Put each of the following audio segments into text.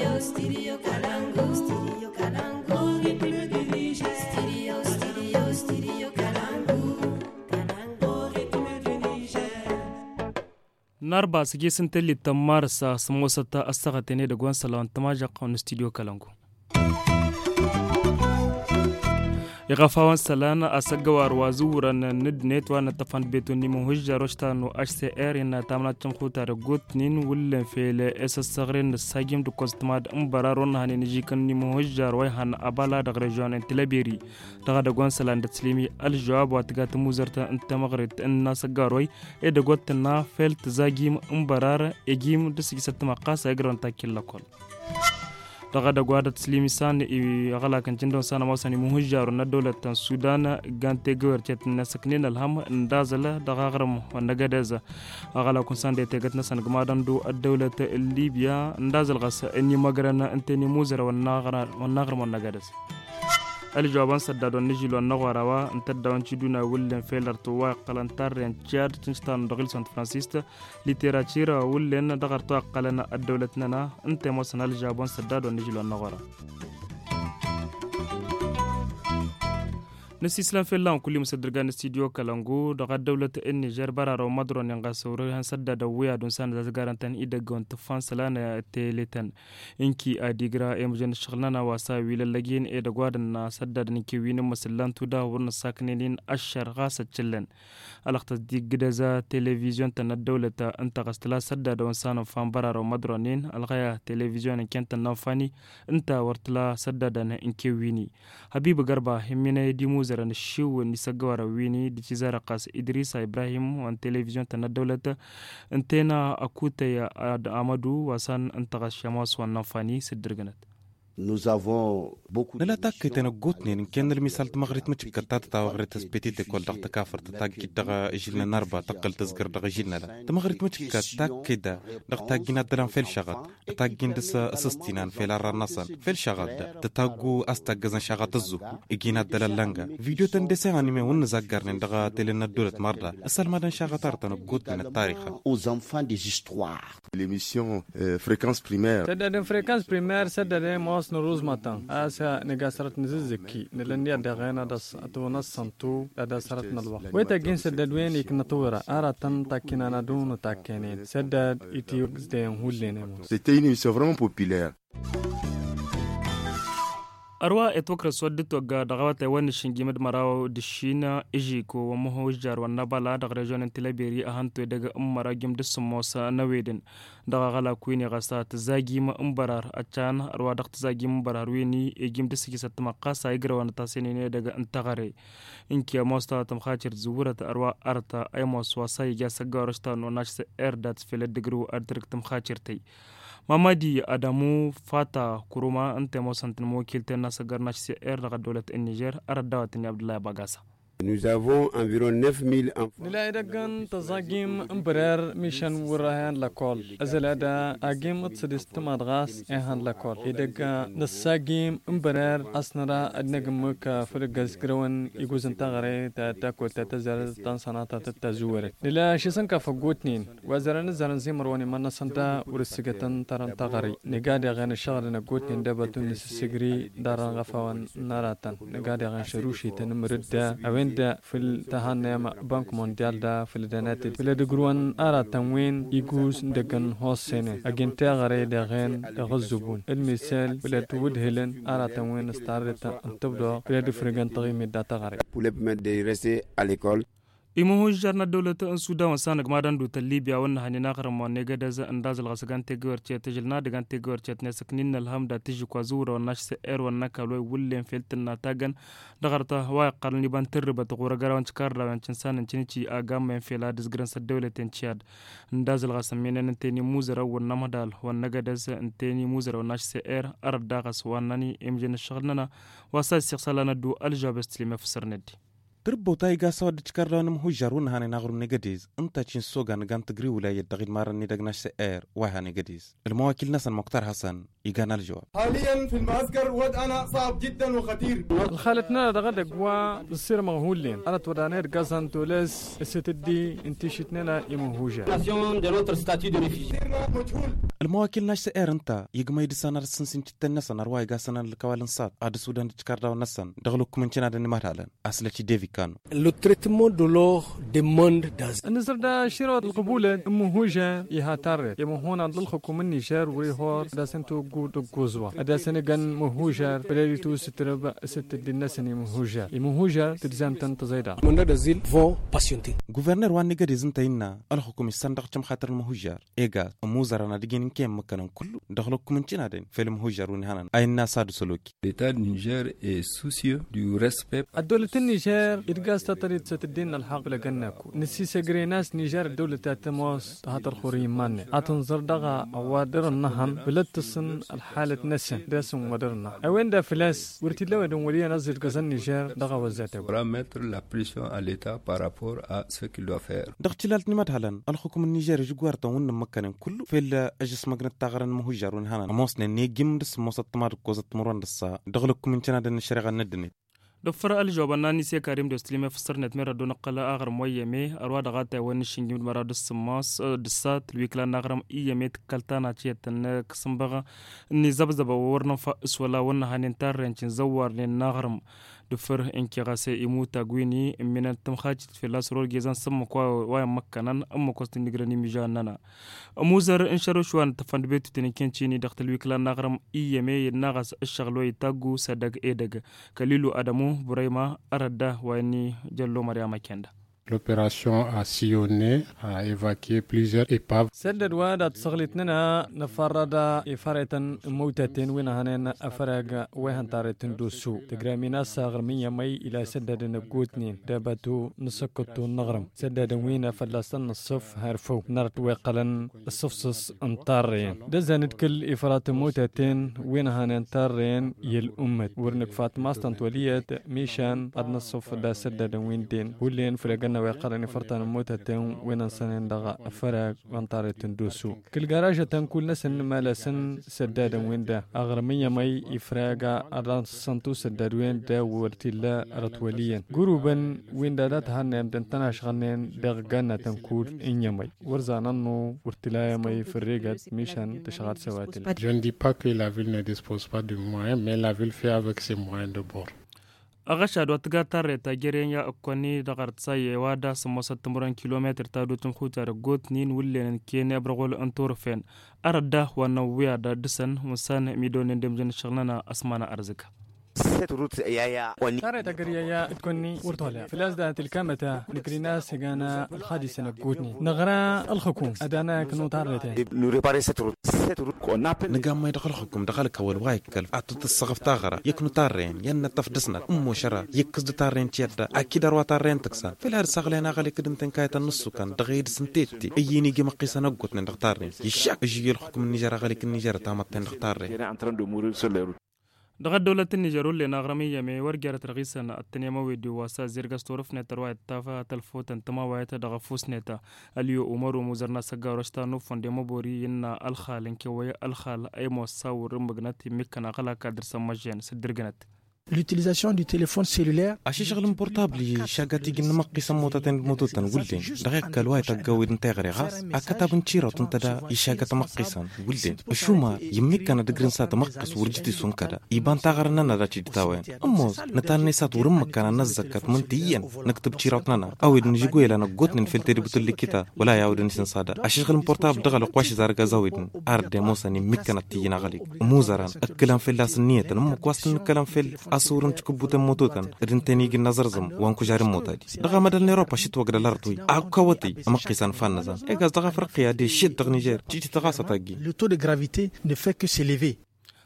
Narba sigi sintelli tamarsa samosata astagatene da gwan salon tamaja qon studio Kalangu. يغفاون سلان أسجوار وزورا ندنت وانا تفن بيتوني مهجة رشتان HCR إن تامنا تمخوتا رجوت نين ولا في الأساس الصغرين الساجم دو كوستماد أمبرارون هني نجي كني مهجة رويهن أبالا دغرجان انتلابيري دغدغوان سلان تسليمي الجواب واتقات موزرتا انت مغرد إن سجاروي إدغوت نا فيل تزاجيم أمبرار إجيم دسي ستمقاس أجران تاكل لكل دغدا غواد تسليمي سان غلا كان جندون سان موساني مهجر ندولة السودان غانتي غورتت نسكنين الهم اندازله دغاغرم ونغدز غلا كون سان دي تغت نسان غمادان دو الدولة ليبيا اندازل غس اني مغرنا انتني موزر ونغرم ونغدز الجوابان سدادون نجيلو النغوراوا انتدون تشدونا ولن فيلر توا قلنتار تشاد تنستان دغيل سانت فرانسيس ليتيراتيرا ولن دغرتو قلنا الدولتنا انت موسنا الجوابان سدادون نجيلو النغورا نسي سلام في الله كل مصدرغان استديو كالانغو دغ دولة النيجر برارو مدرون ينغاسورو هان سدد ويا دون سان زغارنتن ايدغون تفان سلان تيليتن انكي اديغرا امجن شغلنا واسا ويل لجين ايدغوادن سدد نكي وين مسلان تودا ورن ساكنين اشر غاسه تشلن الخت ديغدزا تلفزيون تن الدولة انت غستلا سدد دون سان فان برارو مدرونين الغيا تلفزيون كنت نوفاني انت ورتلا سدد انكي ويني حبيب غربا همينه ديموز الشيو نسجوار ويني ديزار قاس إدريس إبراهيم وان تلفزيون تنا الدولة انتنا أكوتا يا أمادو وسان انتغش شماس والنفاني سدرجنت Nous avons beaucoup نلا تاكيت انا قوتني ان كان المثال تمغريت متشكتات تا وغريت سبيتيت كل دغ تكافر تاكي دغ جيلنا نربا تقل تزكر دغ جيلنا لا تمغريت متشكات تاكيدا دغ تاكينا دلان فيل شغط تاكين دس اسستينان فيل الرنصن فيل شغط تتاغو استغزن شغط الزو اجينا دلالانغا فيديو تندسي انمي ون زغرن دغ تلنا دولت مردا اسال مدن شغطار تنقوت من التاريخ aux enfants des histoires l'émission fréquence primaire سدد فريكانس بريمير سدد نروز ماتان اسا نغاسرت نززكي نلندي دغينا دس اتونس سنتو دا سرتنا الوقت ويتا جين سدد وين يك نطورا اراتن تاكينا ندون تاكينين سدد ايتيوكس دين هولين c'était une émission vraiment populaire أروا إتوكر سودت وجا دعوات وين شنجمد مراو دشينا إجيكو ومهوجر والنبلا دغرجون انتلابيري أهانتو دغ مراجم دسموسا نويدن دغلا كويني غسات زاجيم أمبرار أتشان أروا دغت زاجيم أمبرار ويني إجيم دسكي ستمقاس يجروان تاسينين دغ انتغري إنكي موستا تمخاطر زورة أروا أرتا أيموس وصاي جا سجارشتان وناشس إردات في الدغرو أدرك تمخاطرتي مامادي أدمو فاتا كروما أنت موسنتن موكيلتن ناسجر ناشسي إير دولة النيجر أردواتني عبد الله باغاسا Nous avons environ 9000 enfants. نلا إدغن تزاجيم امبرر ميشن وراهن لاكول أزلادا أجيم تسدستماد غاس إهان لاكول إدغا نساجيم امبرر أسنرا أدنغمك فرقز كرون يجوزن تغري تاكل تتزر تنصنات تتزور نلا شيسن كفقوتنين وزرن زرن زمروني من سنتا ورسجتن ترن تغري نقاد غن الشغل نقوتنين دبتون نسسجري دارن غفوان ناراتن نقاد غن شروشي تنمرد أوين دا في التهانة بنك مونديال دا في الدنات في الدجروان أرى تموين يجوز دكان هوسينة أجن تغري دغين دغزبون المثال في التود هيلن أرى تموين استعرضت أن تبدأ في الدفرجان تغيم الداتا غري. Pour les permettre de rester à l'école. إمهوجرنا الدولة السودان وسانق مادن دو تليبيا ونهني ناقرم ونيجدز انداز الغسقان تجور تجلنا دقان تجور نسكنين الهمدا تجي كوازورا وناشس إير ونكالوي ولين فيلتنا تاجن دغرتا هواي قرني بان تربة غورا غرا وانشكارلا وانشنسان انشنيشي آقام من فيلادز جرنس الدولة تنشياد انداز الغسمين انتيني موزرا ونمدال ونجدز انتيني موزرا وناشس إير أرد داغس واناني امجن الشغلنا واساس سيخسالنا دو الجاب استلمة في سرندي تربو تايغا سود تشكرلون مهجر ونهاني نغرم نيجاديز انت تشين سوغا نغان تجري ولاية دغيد مارني دغناش سئر وهاني جديز المواكيل نسن مختار حسن يجانا الجواب. حاليا في المعسكر وضعنا صعب جدا وخطير. الخالتنا دغدق وا بصير مغهولين انا تودانير غازان تولس ستدي انتشتنا يمهوجا المواكيل ناش سئر انت يجما يدسانا السنسين تتن نسن رواي غاسنا الكوالن صاد اد السودان تشكرداو نسن دغلوك منشنا دني ماتالن اصلتي ديفي كانو Le traitement de l'eau demande dans النزر دا شيرات القبولة مهوجا يهاتر يمهون عند الحكومة النيجر وريهور دا سنتو قود قوزوا دا سنغان مهوجا بريتو سترب ست الناسني مهوجا المهوجا تلزم تنتزيدا demandeurs d'asile vont patienter. غوفرنر وان نيجاديز انتينا الحكومة الصندوق تم خاطر المهجر ايغا موزرنا ديجين كيم مكانن كله دغلوك منشنا دين في المهجر ونهانن اي الناس هادو سلوكي. L'État du Niger est soucieux du respect. الدولة النيجر إرجاز تطريد ستدين الحق لجناكو نسيس جريناس نيجر الدولة تاتموس تهات الخوري ماني أتنظر دغا أوادر النهن بلد تصن الحالة نسن داسم ودرنا أوين دا فلاس ورتلوا دون وليا نزل جزن نيجر دغا وزاته. Pour mettre la pression à l'État par rapport à ce qu'il doit faire. دغتلالت نمات هلن الحكومة النيجر جوارتا ون مكانن كله في الأجس مجنة تغرن مهجر ونهانن موسن نيجم دس موسط تمار كوزت مرون دسا دغلوك منشنا دن الشريعة ندني. دفر الجوابنا نسي كريم دوستليم فسرنت ميرا دون قلا اغر مويمي اروا دغاتا ونشينجم مراد السماس دسات الويكلا نغرم ايمي تكلتانا تشيتن كسمبغا ني زبزب ورنا فاس ولا ون هننتر رنچ زوار للنغرم دفر انكي غاسي يموت غويني من التمخاج في لاسرول جيزان سم كوا واي مكانن ام كوست نيغراني ميجاننا موزر انشرو شوان تفند بيت تنكنشيني دخت الويكلا نغرم ايمي نغاس الشغلو يتاغو صدق ايدغ كليلو ادمو بريما أردا واني جلو مريم كندا. L'opération a sillonné, a évacué plusieurs épaves. سدد وادات صغلتنا نفردا إفارة موتتين وينهن أفرق وهن تارتن دوسو تقرامينا ساغرمية مي إلى سدد نقوتنين دابتو نسكتو النغرم سدد وين فلسن الصف هارفو نرت وقلن الصفصص انطارين دزانت كل إفارة موتتين وينهن انطارين يل ورنك فاطمة وليت ميشان أدنى الصف دا سدد وين دين ولين فرقنا ويقرن فرطان موتتين وين سنين دغا فرق وانطارتن دوسو كل جراجة تنكل نسن مالسن سداد وين دا أغرمية مي إفراغا أران سنتو سداد وين دا ورتلا رتوليا قروبا وين دا تهنم تنتناش غنين دغانا تنكول إنيا مي ورزانانو ورتلا مي فرقات ميشان تشغال سواتل. Je ne dis pas que la ville ne dispose pas de moyens, mais la ville fait avec ses moyens de bord. أغشى دوتغاتر تاجرين يا أكوني دغرت ساي وادا سموسة تمرن كيلومتر تادو تنخوتر جوت نين ولين كين أبرغول أنتورفين أرده ونويا دا دسن مسان ميدون دمجن شغلنا أسمانا أرزك. ترى تقريا يا تكوني ورطولة فلاس ده الكامتة نكرينا سجانا الحادثة نقودني نغرا الحكومة أدانا كنو تارته نقام ما يدخل الحكومة دخلك أول وايكل أعطت الصغف تاغرة يكنو تارين ين تفدسنا أمو شرا يكزد تارين تيادا أكيد أروا تارين تكسا في الهر ساغلين أغالي كدن تنكاية النصو كان دغيد سنتيتي أييني جي مقيسا نقوتنا نختارين يشاك يجي الحكومة النيجر أغالي كالنيجر تامتين نختارين دغ دولة النيجر اللي نغرمية مي ورجرت رئيسنا التنيا مويد واسا زيرغاس تورف نتروا التافا تلفوت انتما وايت دغ فوس نتا اليو عمر ومزرنا سغارشتا نو فندي مبوري ان الخال كوي الخال اي مصور مغنتي مكنا غلا كادر سمجين سدرغنت. L'utilisation du téléphone cellulaire. أشي شغل بورتابلي شاقاتي جن مقيسا موتتين بموتوتن ولدين دقيق كالواي تقاوي دنتاغري غاس أكتاب نشيرا تنتدا يشاقات مقيسا ولدين الشوما يميكنا دقرن سات مقيس ورجتي سنكدا يبان تاغرنا نراتي دتاوين أموز نتان نسات ورمكنا نزكات منتيين نكتب شيراتنا أو نجيقوي لنا قوتن في التربط اللي كتا ولا يعود نسن صادا أشي شغل بورتابل دغل قواش زارقا زاويدن أرد موساني ميكنا تيين غاليك موزاران الكلام في اللاس النية نمك واستن الكلام في أصورن تكبوتن موتوتن رنتني جن نظرزم وانكو جارم موتادي دغا مدل نيروبا شت وقد الارضوي اكوتي مقيسان فنزان ايغاز دغا فرقيا دي شت دغ نيجر تيجي تغاسا تاغي Le taux de gravité ne fait que s'élever.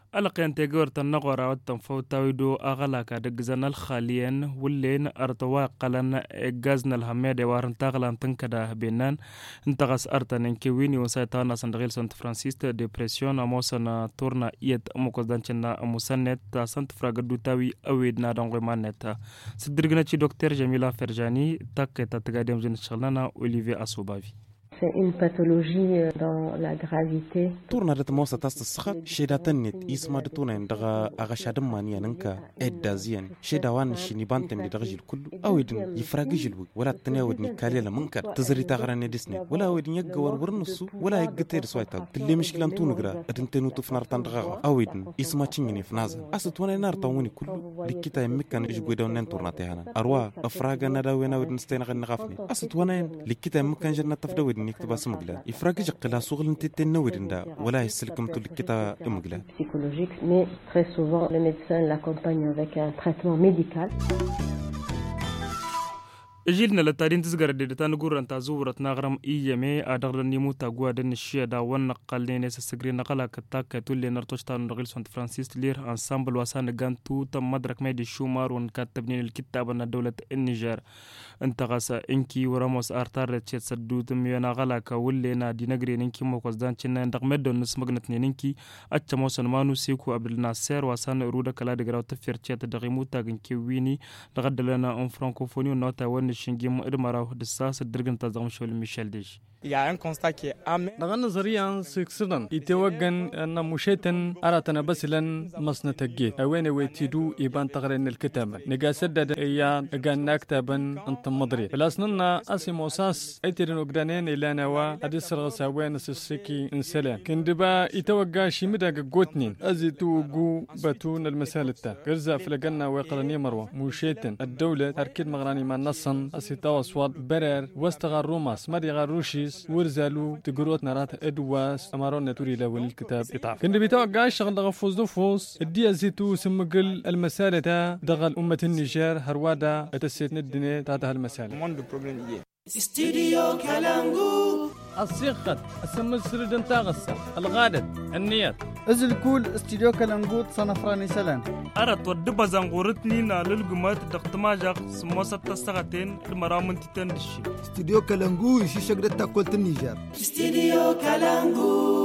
ألقين تيجور تنقر والتنفو تاويدو أغلاك دقزنا الخاليين واللين أرتواق قلن إجازنا الهميدي وارن تغلان تنكدا بينان انتغس أرتن انكويني وسيطانا سندغيل سانت فرانسيس ديبرسيون أموسنا تورنا إيت أموكوزدانشنا أموسانت سانت فراغدو تاوي أويدنا دونغيمانت سدرغنا تشي دكتور جميلة فرجاني تاك تتغادم جن شغلنا أوليفي أصوبافي. C'est une pathologie dans la gravité. تورنا دت موسى تاست السخط شيدا تنت اسما دتونا دغا اغشادم مانيا ننكا ادازيان شيدا وان شيني بانتم دي دغجل كل اويدن يفراغجل ولا تناودني كاليلا منكر تزري تاغراني ديسني ولا اويدن يغور ورنسو ولا يغتير سويتا كل مشكله نتونغرا ادنتنو تفنار تندغا اويدن اسما تشيني فنازا اسطونا نار تاوني كل لكيتا يمكن اجغودو نن تورنا تيانا اروا افراغا نداوينا ودن ستينا غنغافني اسطونا لكيتا يمكن جنة تفدود يكتب اسمغلا يفرق قلا سوغل انت نورندا ولا يسلكم تلكتا امغلا psychologique mais très souvent le médecin l'accompagne avec un traitement médical. جيلنا لتارين تزغر ديتان غورن تازورت نغرم ايمي ادغرني موتا غوادن الشيدا ونقلين السغري نقلا كتاك تولي نرتوشتان نغيل سانت فرانسيس لير انسامبل وسان غانتو تم مدرك ميدي شومار ونكتبني الكتاب ان دوله النيجر انتغس انكي وراموس ارتار تشيت سدوت مينا غلاكا ولينا دي نغري نكي موكوزدان تشنا ندق مدون نسمغنت نينكي اتشموسن مانو سيكو عبد الناصر وسان رودا كلا دغراو تفير تشيت دغيموتا غنكي ويني دغدلنا ان فرانكوفوني نوتا ون شنجيم إدمارو دساس الدرجن تزعم شغل ميشيل ديش. يعني constat qui est amer. نغن نظريا سكسرن يتوجن أن مشيتن أراتنا بسلن مصنع تجيت أوين ويتيدو يبان تغرين الكتاب نجا سدد إيان جان نكتبا أنت مدري فلاسننا أسيموساس أترين وجدانين إلى نوا أديسر سوين سسكي إنسلام كندبا يتوجع شيمدا جوتنين أزيتو جو بتون المسألة تا غرزة في الجنة وقرني مروة مشيتن الدولة تركيد مغراني ما نصن أسيتوا أصوات برر واستغل روماس ما يغروشي ورزالو تقروت نرات ادواس امارون نتوري لول الكتاب اطاف كن بيتوقع شغل دغفوز دوفوس الدي زيتو سمقل المساله دغل امه النيجر هروادا اتسيت ندني تاع المساله استديو كالانغو الصيقت اسم سردن تاغسا الغادت النيات ازل كول استديو كالانغو صنفراني سلام أردت ودب زنغورتني ناللجمات دختماجق سموسة تسقطين المرامن تتندشي استديو كالانغو يشي شجرة تاكلت النيجر استديو كالانغو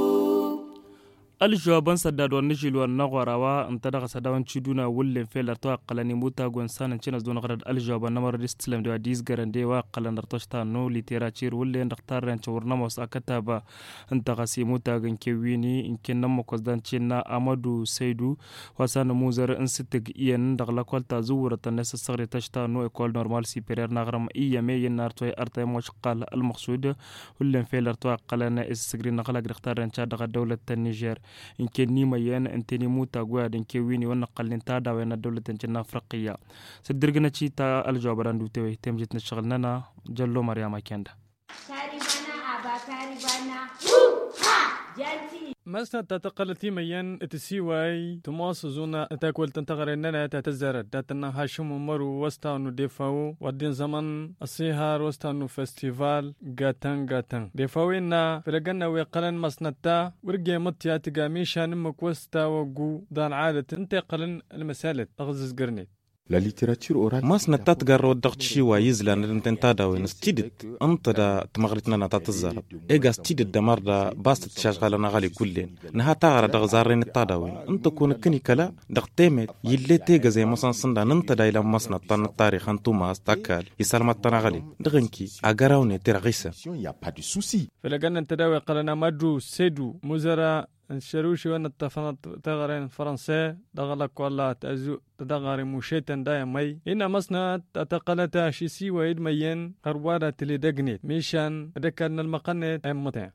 الجوابان سداد ونجيل والنغوراوا انتدغ سداون تشدونا ولن فيلر تو قلني موتا غونسان تشنس دون غرد الجواب نمر ديستلم دو ديز غرندي واقلن رتوشتا نو ليتيراتشير ولن دختار رانچ ورنموس اكتابا انتغ سي موتا غنكويني انكن نمكوز دان تشنا امادو سيدو وسان موزر انستغ ين دغلا كولتا زورت الناس الصغير تشتا نو ايكول نورمال سيبيرير نغرم ايامي ينار توي ارتي مشقال المقصود ولن فيلر تو قلن اسغرين نغلا دختار رانچ دغ دوله النيجر إن كان نيما ين أنتني موتا قواد إن كويني ونقل نتادا وين الدولة تنجنا أفريقيا سدرجنا شيء تا الجواب راندو توي تمجت نشغلنا جلو مريم كندا مسنا تتقلتي ميان تسيواي تماس زونا تاكل تنتغرننا تتزرد تاتنا هاشم مرو وستانو ديفاو ودين زمن السيهار وستانو فستيفال غاتان ديفاوينا فرقنا ويقلن مسنتا ورقي متيا تقاميشان مكوستا وقو دان عادة انتقلن المسالة أغزز قرنيت La littérature orale ما سنتات قرر ودقت شي وايزلا ننتنتادا ونستيدت انت دا تمغرتنا نتاتزارب ايغا ستيدت دمار دا باست تشاشغالنا غالي كلين نها تاغرا دغزارين التاداوين انت كون كني كلا دغتيمت يلي تيغا زي مسان سندا ننتدا الى مسنا طن التاريخ انتوما استاكال يسالمت تنغالي دغنكي اغراوني ترغيسا y a pas de souci فلقنا انتداوي قلنا مادو سيدو مزرا الشروشي وانا التفنط تغرين فرنسا دغلق والله تأزو تدغري مشيتن دايا مي إنا مصنع تتقلتا شيسي ويد ميين قروارة تلي دقنيت ميشان ذكرنا المقنة امتين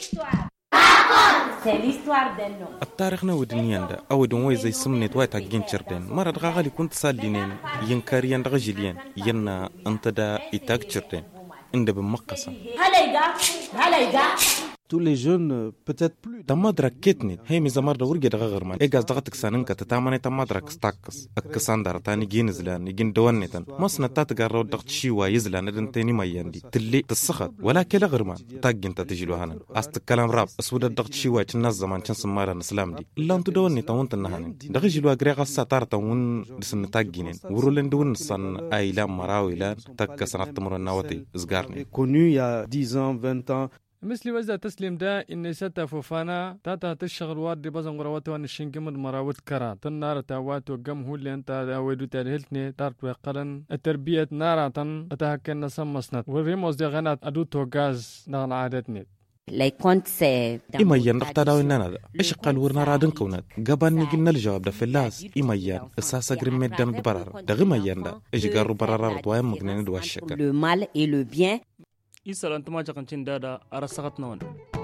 التاريخ نود نياندا أو دون زي سمنت وايت حقين شردين مرة دغالي كنت سالينين ينكاريان دغجليان ينا انتدا إتاك شردين عند بمقصة tous les jeunes peut-être plus tamadra ketni hey mi zamar da urge daga garman e gas daga tiksanin ka tatamane tamadra stakas akkasandar tani ginizlan igin dawannetan masna tatgarro dagt shiwa yizlan dan tani mayandi tilli tisakhat wala kala garman tagin tatijlu hanan ast kalam rab aswada dagt shiwa tinaz zaman cin samara islam di illa antu dawanni tawanta nahanin daga jilu agre qassa tarta won disn taginen wurulen dun san ayla marawilan takkasanat tamra nawati isgarni connu il y a 10 ans 20 ans مثل وزا تسليم دا إن ستا فوفانا تاتا تشغل واد دي بازم غراوات وان الشنقمد مراوت كرا تنار تاوات وقم هو اللي انت ويدو تالهلتني تارت وقلن التربية نارا تن اتهكن نسمسنت والريموز دي غنات ادو توغاز نغن عادتني Les comptes c'est إيمايان نقطة إننا إيش قال ورنا رادن كونات قبل نجينا الجواب ده في اللاس إيمايان أساسا قريم مدام برار ده غيمايان ده إيش قالوا برار رضواي مغنين دواشك le mal et le bien إيسال أنت ما جاكن تندادا أرسقت نون